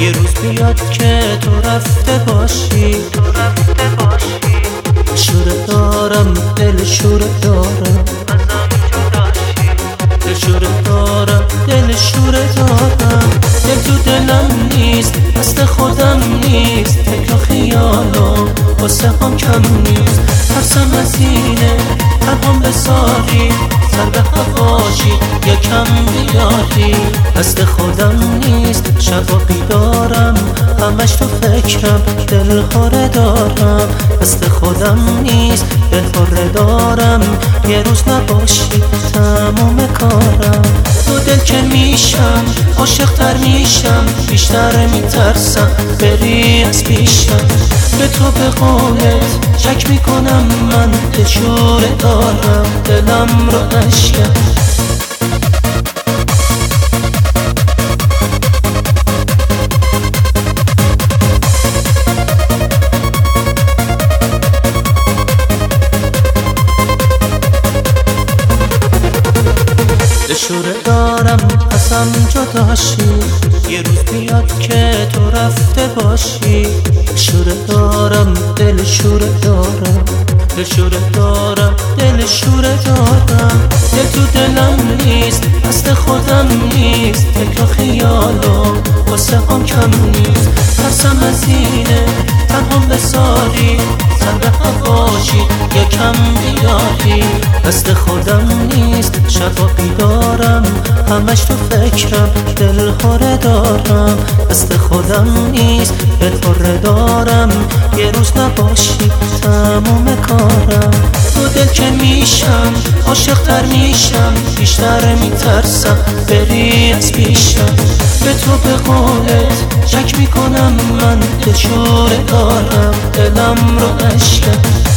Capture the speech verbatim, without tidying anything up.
یه روز بیاد که تو رفته باشی، تو رفته باشی. شوره دارم، دل شوره دارم، دل شوره دارم، دل شوره دارم. دل تو دلم نیست، دست خودم نیست، فکر و خیالم واسه هم کم نیست. ترسم از اینه تنهام بذاری، سر به هواشی یکم بیاری. دست خودم نیست، شب و بیدارم، همش تو فکرم، دل خوره دارم. دست خودم نیست، دل خوره دارم، یه روز نباشی تمام کارم. تو دل که میشم عاشق تر میشم، بیشتر میترسم بری از پیشم. به تو به قولت شک میکنم من، دل شوره دارم، دلم رو اشکم. شوره دارم ازم جداشی، یه روز بیاد که تو رفته باشی. شوره دارم، دل شوره دارم، دل شوره دارم، دل شوره دارم. دل تو دلم نیست، دست خودم نیست، فکر و خیالم واسه هم کم نیست. ترسم از اینه تنهام بذاری، سر به هواشی یکم بیاری. دست خودم نیست، شب و بیدارم، همش تو فکرم، دل خوره دارم. دست خودم نیست، دل خوره دارم، یه روز نباشی تمام کارم. تو دل که میشم عاشق تر میشم، بیشتر میترسم بری از پیشم. به تو به قولت شک میکنم من، دل شوره دارم، دلم رو اشکم.